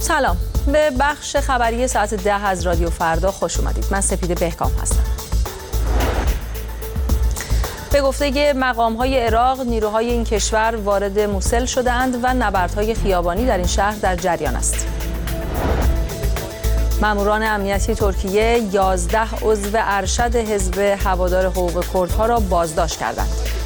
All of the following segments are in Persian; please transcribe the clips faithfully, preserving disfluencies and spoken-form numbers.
سلام، به بخش خبری ساعت ده از رادیو فردا خوش اومدید. من سپیده بهکام هستم. به گفته مقام‌های عراق، نیروهای این کشور وارد موسل شده‌اند و نبردهای خیابانی در این شهر در جریان است. ماموران امنیتی ترکیه یازده عضو ارشد حزب هوادار حقوق کردها را بازداشت کردند.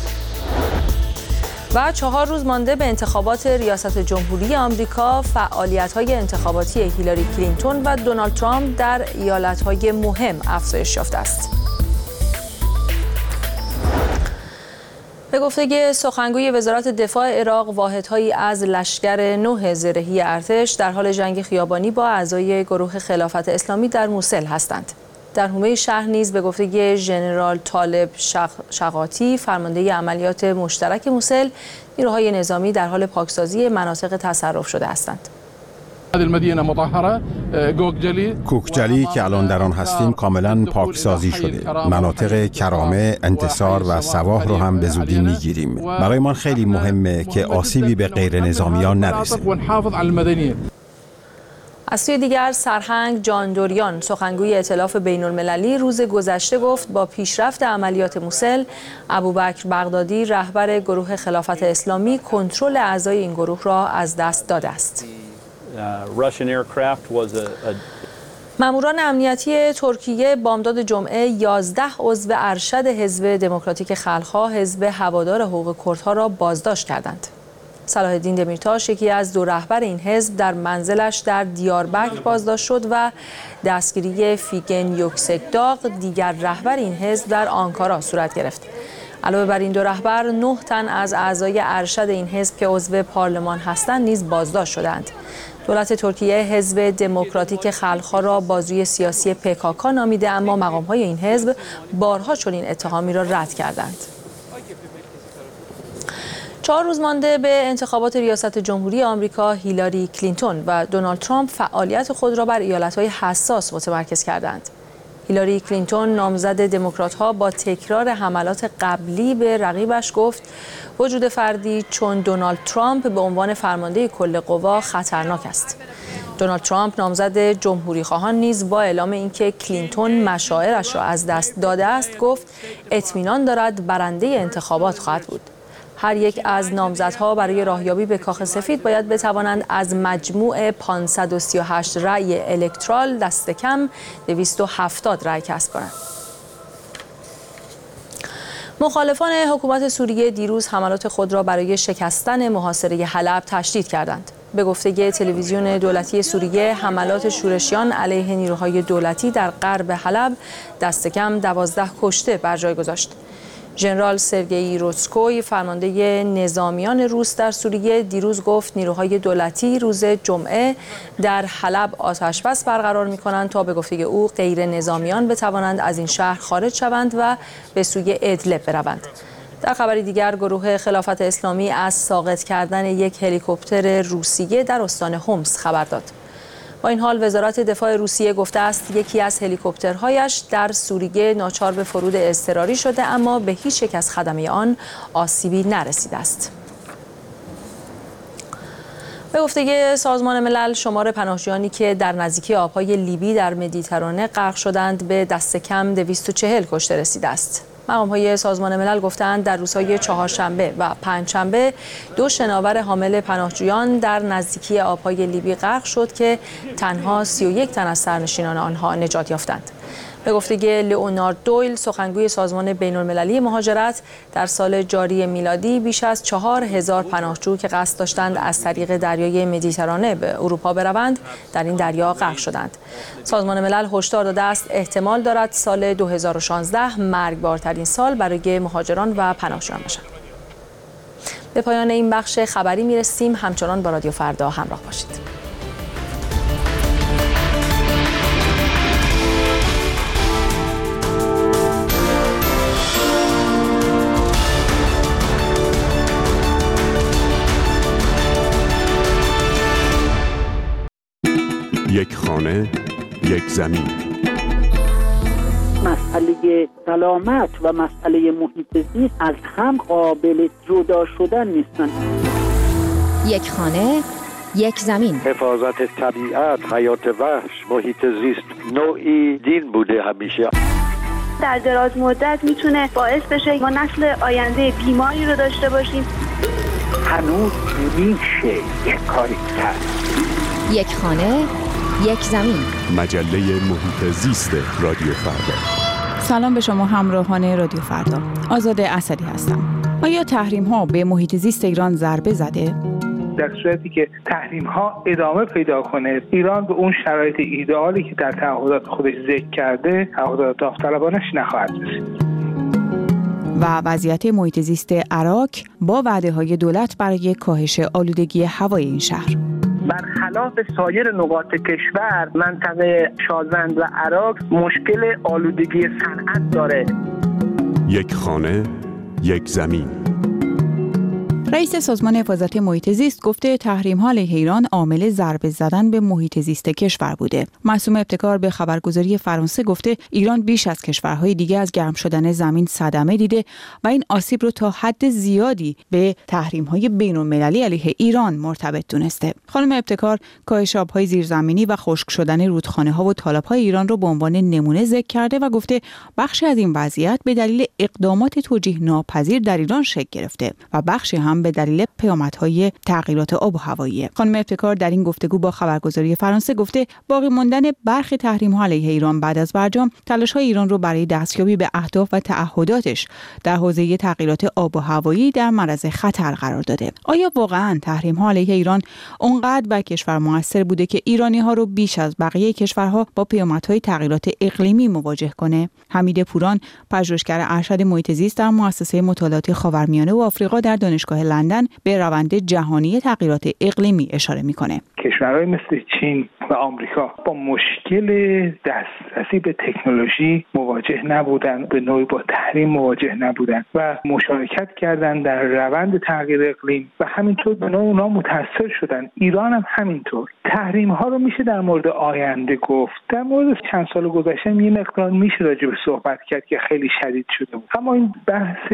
و چهار روز مانده به انتخابات ریاست جمهوری آمریکا، فعالیت‌های انتخاباتی هیلاری کلینتون و دونالد ترامپ در ایالت‌های مهم افزایش یافته است. به گفته سخنگوی وزارت دفاع عراق، واحدهایی از لشکر نه زرهی ارتش در حال جنگ خیابانی با اعضای گروه خلافت اسلامی در موسل هستند. در حومه شهر نیز به گفته ژنرال طالب شق... شقاطی، فرمانده عملیات مشترک موسل، نیروهای نظامی در حال پاکسازی مناطق تصرف شده هستند. کوکجلی که الان در آن هستیم کاملا پاکسازی شده. مناطق کرامه، انتصار و سواح رو هم به زودی میگیریم. برای ما خیلی مهمه که آسیبی به غیر نظامیان نرسه. از سوی دیگر، سرهنگ جان دوریان، سخنگوی ائتلاف بین المللی، روز گذشته گفت با پیشرفت عملیات موسل، ابوبکر بغدادی، رهبر گروه خلافت اسلامی، کنترل اعضای این گروه را از دست داده است. ماموران امنیتی ترکیه بامداد جمعه یازده عضو ارشد حزب دموکراتیک خلق‌ها، حزب هوادار حقوق کردها را بازداشت کردند. صلاح الدین دمیرتاش، یکی از دو رهبر این حزب، در منزلش در دیاربکر بازداشت شد و دستگیری فیگن یوکسکداغ، دیگر رهبر این حزب، در آنکارا صورت گرفت. علاوه بر این دو رهبر، نه تن از اعضای ارشد این حزب که عضو پارلمان هستند نیز بازداشت شدند. دولت ترکیه حزب دموکراتیک خلق‌ها را بازوی سیاسی پی کی کی نامیده، اما مقام‌های این حزب بارها چنین اتهامی را رد کردند. چهار روز مانده به انتخابات ریاست جمهوری آمریکا، هیلاری کلینتون و دونالد ترامپ فعالیت خود را بر ایالت‌های حساس متمرکز کردند. هیلاری کلینتون، نامزد دموکرات‌ها، با تکرار حملات قبلی به رقیبش گفت وجود فردی چون دونالد ترامپ به عنوان فرمانده کل قوا خطرناک است. دونالد ترامپ، نامزد جمهوری‌خواهان، نیز با اعلام اینکه کلینتون مشاعرش را از دست داده است، گفت اطمینان دارد برنده انتخابات خواهد بود. هر یک از نامزدها برای راهیابی به کاخ سفید باید بتوانند از مجموع پانصد و سی و هشت رأی الکترال دست کم دویست و هفتاد رأی کسب کنند. مخالفان حکومت سوریه دیروز حملات خود را برای شکستن محاصره حلب تشدید کردند. به گفته تلویزیون دولتی سوریه، حملات شورشیان علیه نیروهای دولتی در غرب حلب دست کم دوازده کشته بر جای گذاشت. ژنرال سرگئی روتسکوی، فرمانده نظامیان روس در سوریه، دیروز گفت نیروهای دولتی روز جمعه در حلب آتش‌بس برقرار می‌کنند تا به گفته او غیر نظامیان بتوانند از این شهر خارج شوند و به سوی ادلب بروند. در خبری دیگر، گروه خلافت اسلامی از ساقط کردن یک هلیکوپتر روسیه در استان حمص خبر داد. با این حال، وزارت دفاع روسیه گفته است یکی از هلیکوپترهایش در سوریه ناچار به فرود اضطراری شده، اما به هیچ یک از خدمه آن آسیبی نرسیده است. به گفته سازمان ملل، شمار پناهجویانی که در نزدیکی آبهای لیبی در مدیترانه غرق شدند به دست کم دویست و چهل کشته رسیده است. مقام‌های سازمان ملل گفتند در روزهای چهارشنبه و پنجشنبه دو شناور حامل پناهجویان در نزدیکی آبهای لیبی غرق شد که تنها سی و یک تن از سرنشینان آنها نجات یافتند. به گفته لئونارد دویل، سخنگوی سازمان بین‌المللی مهاجرت، در سال جاری میلادی بیش از چهار هزار پناهجو که قصد داشتند از طریق دریای مدیترانه به اروپا بروند در این دریا غرق شدند. سازمان ملل هشدار داده است احتمال دارد سال دو هزار و شانزده مرگبارترین سال برای مهاجران و پناهجویان باشد. به پایان این بخش خبری میرسیم. همچنان با رادیو فردا همراه باشید. یک خانه، یک زمین. مسئله سلامت و مسئله محیط زیست از هم قابل جدا شدن نیستن. یک خانه، یک زمین. حفاظت طبیعت، حیات وحش، محیط زیست نوعی دین بوده همیشه. در دراز مدت میتونه باعث بشه ما نسل آینده بیماری رو داشته باشیم. هنوز میشه یک کاری کرد. یک خانه، یک زمین. مجله محیط زیست رادیو فردا. سلام به شما همراهان رادیو فردا. آزاده اسدی هستم. آیا تحریم ها به محیط زیست ایران ضربه زده؟ در صورتی که تحریم ها ادامه پیدا کنه، ایران به اون شرایط ایدئالی که در تعهدات خودش ذکر کرده، تعهدات داوطلبانش نخواهد رسید. و وضعیت محیط زیست عراق با وعده‌های دولت برای کاهش آلودگی هوای این شهر. برخلاف سایر نقاط کشور، منطقه شازند و عراق مشکل آلودگی صنعت داره. یک خانه، یک زمین. رئیس سازمان حفاظت محیط زیست گفته تحریم‌ها علیه ایران عامل ضربه زدن به محیط زیست کشور بوده. معصومه ابتکار به خبرگزاری فرانسه گفته ایران بیش از کشورهای دیگه از گرم شدن زمین صدمه دیده و این آسیب رو تا حد زیادی به تحریم‌های بین‌المللی علیه ایران مرتبط دونسته. خانم ابتکار کاهش آب‌های زیرزمینی و خشک شدن رودخانه‌ها و تالاب‌های ایران رو به عنوان نمونه ذکر کرده و گفته بخشی از این وضعیت به دلیل اقدامات توجیه ناپذیر در ایران شکل گرفته و بخشی هم به دلیل پیامدهای تغییرات آب و هوایی. خانم ابتکار در این گفتگو با خبرگزاری فرانسه گفته باقی ماندن برخی تحریم‌ها علیه ایران بعد از برجام تلاش‌های ایران رو برای دستیابی به اهداف و تعهداتش در حوزه تغییرات آب و هوایی در معرض خطر قرار داده. آیا واقعاً تحریم‌ها علیه ایران اونقدر بر کشور موثر بوده که ایرانی‌ها رو بیش از بقیه کشورها با پیامدهای تغییرات اقلیمی مواجه کنه؟ حمید پوران، پژوهشگر ارشد محیط زیست در مؤسسه مطالعات خاورمیانه و آفریقا در دانشگاه لندن به روند جهانی تغییرات اقلیمی اشاره میکنه. کشورهای مثل چین و آمریکا با مشکل دسترسی به تکنولوژی مواجه نبودن، به نوعی با تحریم مواجه نبودن و مشارکت کردن در روند تغییر اقلیم و همینطور به نوعی اونا متاثر شدن. ایران هم همینطور. تحریم ها رو میشه در مورد آینده گفت. در مورد چند سال گذشته یه مقدار میشه راجع به صحبت کرد که خیلی شدید شده بود. اما این بحث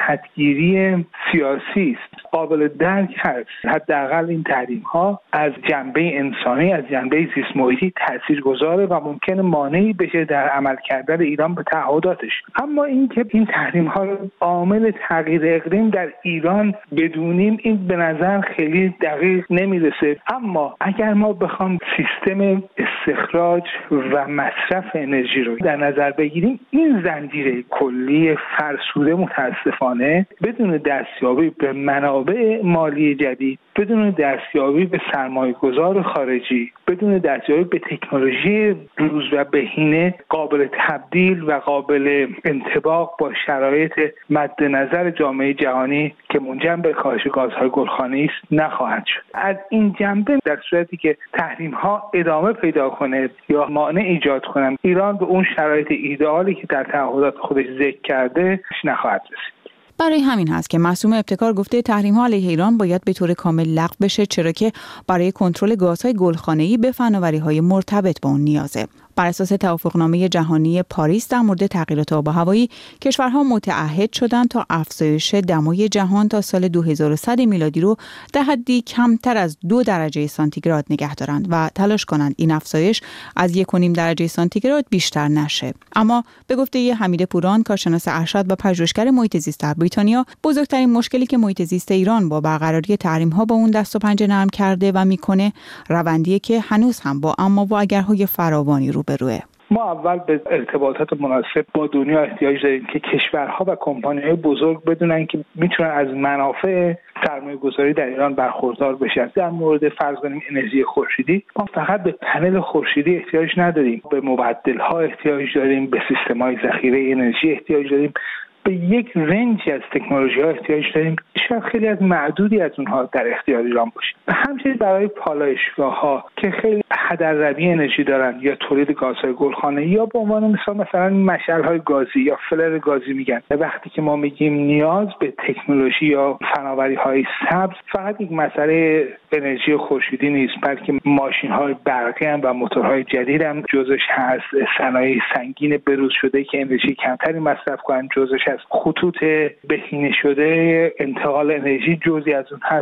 جهتگیری سیاسی است. قابل درک هست. حداقل این تحریم ها از جنبه انسانی، از جنبه زیست محیطی تاثیرگذاره و ممکنه مانعی بشه در عمل کردن ایران به تعهداتش. اما اینکه این تحریم ها رو عامل تغییر اقلیم در ایران بدونیم، این به نظر خیلی دقیق نمیرسه. اما اگر ما بخوام سیستم استخراج و مصرف انرژی رو در نظر بگیریم، این زنجیره کلی فرسوده متاسفانه بدون دستیابی به منابع مالی جدید، بدون دستیابی به سرمایه‌گذار خارجی، بدون دستیابی به تکنولوژی روز و بهینه قابل تبدیل و قابل انطباق با شرایط مد نظر جامعه جهانی که منجر به کاهش گازهای گلخانه‌ای است نخواهد شد. از این جنبه در صورتی که تحریم‌ها ادامه پیدا کنه یا مانع ایجاد کنه، ایران به اون شرایط ایدئالی که در تعهدات خودش ذکر کرده نخواهد رسید. برای همین هست که معصومه ابتکار گفته تحریم‌ها علیه ایران باید به طور کامل لغو بشه، چرا که برای کنترل گازهای گلخانه‌ای به فناوری‌های مرتبط با اون نیازه. بر اساس توافقنامه جهانی پاریس در مورد تغییرات آب و هوایی، کشورها متعهد شدند تا افزایش دمای جهان تا سال دو هزار و صد میلادی رو در حدی کمتر از دو درجه سانتیگراد نگه دارند و تلاش کنند این افزایش از یک و نیم درجه سانتیگراد بیشتر نشه. اما به گفته حمید پوران، کارشناس ارشد و پژوهشگر محیط زیست در بریتانیا، بزرگترین مشکلی که محیط زیست ایران با برقراری تحریم‌ها با اون دست و پنجه نرم کرده و میکنه، روندیه که هنوز هم با اما و اگرهای فراوانی رو بروه. ما اول به ارتباطات مناسب با دنیا احتیاج داریم که کشورها و کمپانی‌های بزرگ بدونن که میتونن از منافع سرمایه گذاری در ایران برخوردار بشن. در مورد فرض کنیم انرژی خورشیدی، ما فقط به پنل خورشیدی احتیاج نداریم، به مبدل‌ها احتیاج داریم، به سیستم‌های ذخیره انرژی احتیاج داریم، به یک رنجی از تکنولوژی‌ها احتیاج داریم. شاید خیلی از معدودی از اونها در اختیار ایران باشه. و همچنین برای پالایشگاه‌ها که خیلی هدرروی انرژی دارن یا تولید گازهای گلخانه‌ای یا به عنوان مثال مثلا مشعل‌های گازی یا فلر گازی میگن. وقتی که ما میگیم نیاز به تکنولوژی یا فناوری‌های سبز، فقط یک مسئله انرژی خورشیدی نیست، بلکه ماشین‌های برقی هم و موتورهای جدید هم جزش هست. صنایع سنگین بروز شده که انرژی کمتری مصرف کنن جزش هست. خطوط بهینه شده انتقال انرژی جزئی از اون هست.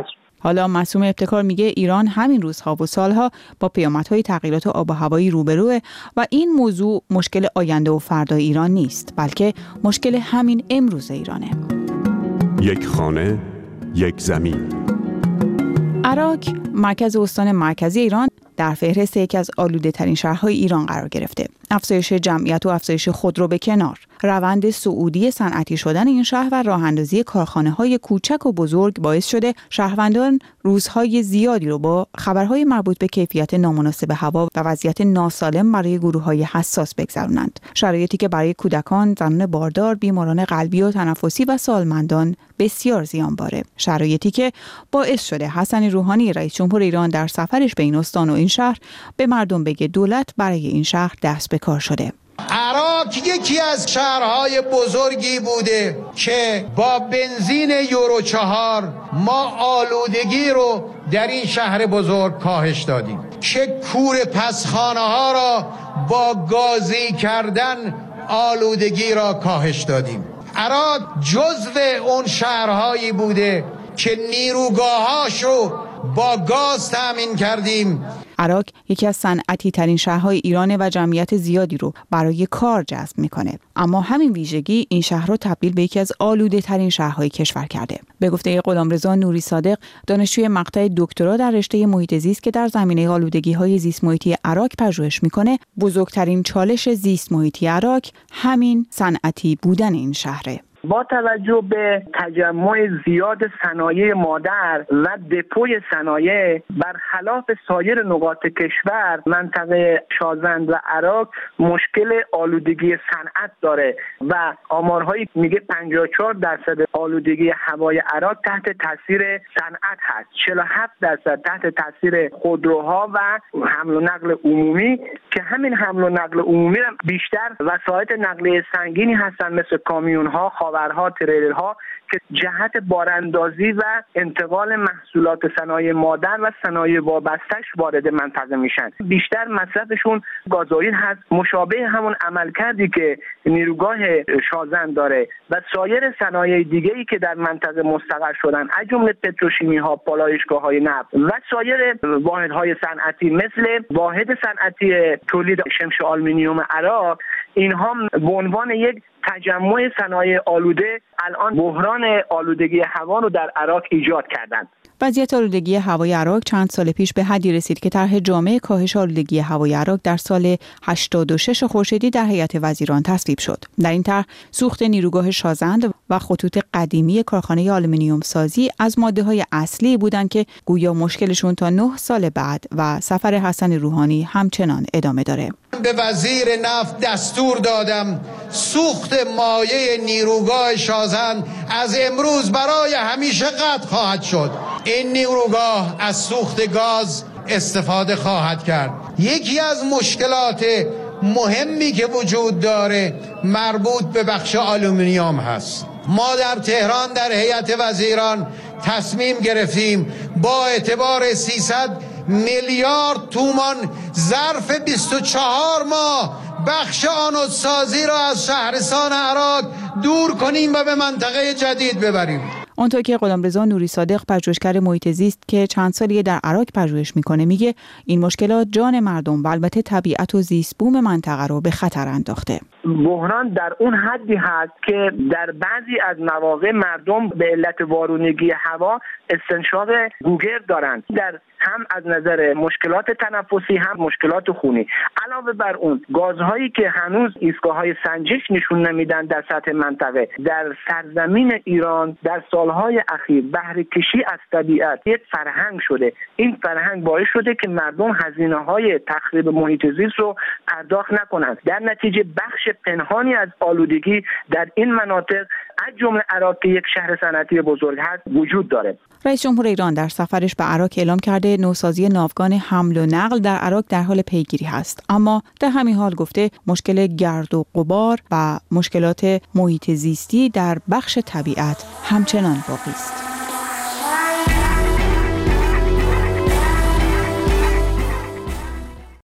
حالا معصوم ابتکار میگه ایران همین روزها و سالها با پیامدهای تغییرات آب و هوایی روبروه و این موضوع مشکل آینده و فردا ایران نیست، بلکه مشکل همین امروز ایرانه. یک خانه، یک زمین. عراق مرکز استان مرکزی ایران در فهرست یکی از آلوده ترین شهرهای ایران قرار گرفته. افزایش جمعیت و افزایش خودرو به کنار، روند صعودی صنعتی شدن این شهر و راه اندازی کارخانه‌های کوچک و بزرگ باعث شده شهروندان روزهای زیادی رو با خبرهای مربوط به کیفیت نامناسب هوا و وضعیت ناسالم برای گروه‌های حساس بگذرونند. شرایطی که برای کودکان، زنان باردار، بیماران قلبی و تنفسی و سالمندان بسیار زیانباره. شرایطی که باعث شده حسن روحانی رئیس جمهور ایران در سفرش به این استان و این شهر به مردم بگه دولت برای این شهر دست به کار شده. عراق یکی از شهرهای بزرگی بوده که با بنزین یورو چهار ما آلودگی رو در این شهر بزرگ کاهش دادیم، که کوره پسخانه ها را با گازی کردن آلودگی را کاهش دادیم. عراق جزو اون شهرهایی بوده که نیروگاهاش رو با گاز تامین کردیم. عراق یکی از صنعتی ترین شهرهای ایران و جمعیت زیادی رو برای کار جذب میکنه، اما همین ویژگی این شهر رو تبدیل به یکی از آلوده ترین شهرهای کشور کرده. به گفته غلامرضا نوری صادق، دانشجوی مقطع دکترا در رشته محیط زیست که در زمینه آلودگی‌های زیست محیطی عراق پژوهش میکنه، بزرگترین چالش زیست محیطی عراق همین صنعتی بودن این شهره. با توجه به تجمع زیاد صنایع مادر و دپوی صنایع برخلاف سایر نقاط کشور، منطقه شازند و عراق مشکل آلودگی صنعت داره و آمارهایی میگه پنجاه و چهار درصد آلودگی هوای عراق تحت تاثیر صنعت هست، چهل و هفت درصد تحت تاثیر خودروها و حمل و نقل عمومی، که همین حمل و نقل عمومی بیشتر وسایط نقلیه سنگینی هستن مثل کامیون‌ها، خاورها، تریلرها، که جهت باراندازی و انتقال محصولات صنایع مادر و صنایع وابسته‌اش وارد منطقه میشن. بیشتر مصرفشون گازوئیل هست، مشابه همون عملکردی که نیروگاه شازند داره و سایر صنایع دیگه‌ای که در منطقه مستقر شدن، از جمله پتروشیمی‌ها، پالایشگاه‌های نفت و سایر واحدهای صنعتی مثل واحد صنعتی تولید شمش آلومینیوم عراق، اینها به عنوان یک تجمع صنایع آلوده الان بحران آلودگی هوا رو در عراق ایجاد کردند. وضعیت آلودگی هوای عراق چند سال پیش به حدی رسید که طرح جامع کاهش آلودگی هوای عراق در سال هشتاد و شش خورشیدی در هیئت وزیران تصویب شد. در این طرح سوخت نیروگاه شازند و خطوط قدیمی کارخانه آلومینیوم سازی از ماده‌های اصلی بودند که گویا مشکلشون تا نه سال بعد و سفر حسن روحانی همچنان ادامه داره. به وزیر نفت دستور دادم سوخت مایع نیروگاه شازند از امروز برای همیشه قطع خواهد شد. این نیروگاه از سوخت گاز استفاده خواهد کرد. یکی از مشکلات مهمی که وجود داره مربوط به بخش آلومینیوم هست. ما در تهران در هیئت وزیران تصمیم گرفتیم با اعتبار سیصد میلیارد تومان ظرف بیست و چهار ماه بخش آنودسازی را از شهرستان عراق دور کنیم و به منطقه جدید ببریم. اونطور که غلامرضا نوری صادق، پژوهشگر محیط زیست که چند سالیه در عراق پژوهش میکنه، میگه این مشکلات جان مردم و البته طبیعت و زیست بوم منطقه رو به خطر انداخته. بحران در اون حدی هست که در بعضی از مواقع مردم به علت وارونگی هوا استنشاق گوگرد دارند، در هم از نظر مشکلات تنفسی هم مشکلات خونی. علاوه بر اون گازهایی که هنوز ایستگاه‌های سنجش نشون نمیدن در سطح منطقه، در سرزمین ایران در سالهای اخیر بهره کشی از طبیعت یک فرهنگ شده. این فرهنگ باعث شده که مردم هزینه‌های تخریب محیط زیست رو پرداخت نکنند. در نتیجه بخش پنهانی از آلودگی در این مناطق از جمله عراق که یک شهر صنعتی بزرگ هست وجود داره. رئیس جمهور ایران در سفرش به عراق اعلام کرده نوسازی ناوگان حمل و نقل در عراق در حال پیگیری هست، اما در همین حال گفته مشکل گرد و غبار و مشکلات محیط زیستی در بخش طبیعت همچنان باقی است.